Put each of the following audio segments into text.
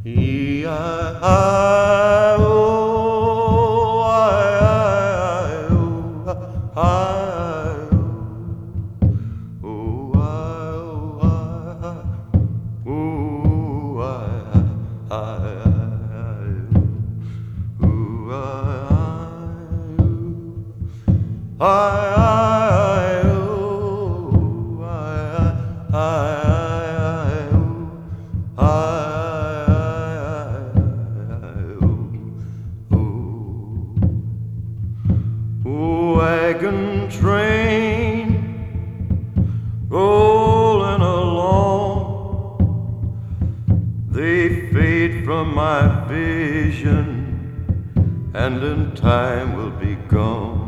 Wagon train rolling along, they fade from my vision, and in time will be gone.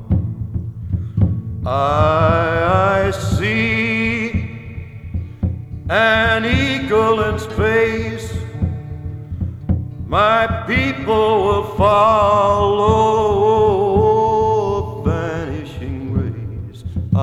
I see an eagle in space, my people will follow vanishing rays.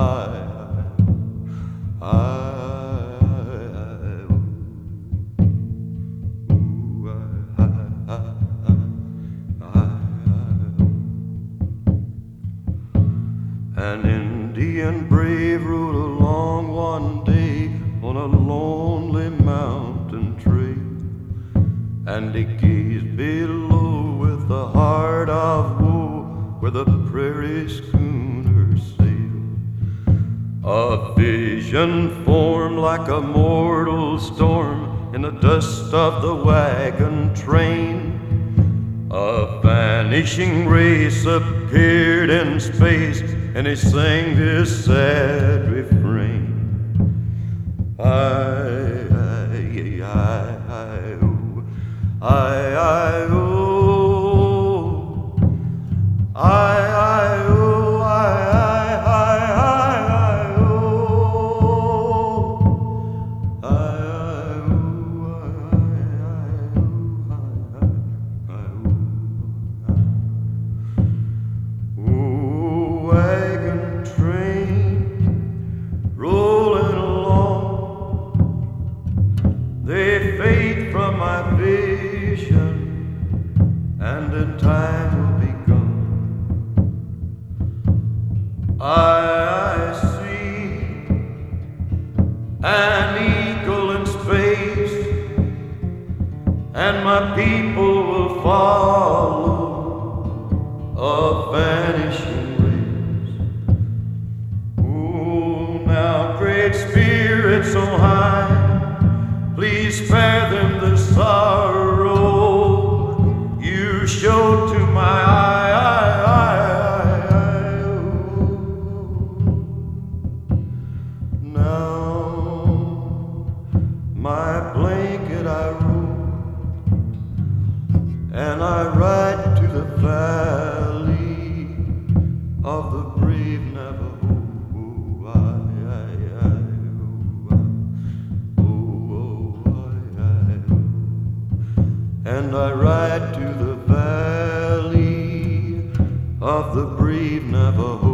An Indian brave rode along one day on a lonely mountain trail, and he gazed below with a heart of woe where the prairie schooner sailed. A vision formed like a mortal storm in the dust of the wagon train. A vanishing race appeared in space, and he sang this sad refrain. Wagon train rolling along, they fade from my vision, and in time will be gone. I see an eagle in space, and my people will follow a vanishing race. Oh, now great spirits on high, please spare them the sorrow you showed to my eye. Now my blanket I roll, and I ride to the valley of the brave Navajo. And I ride to the valley of the brave Navajo.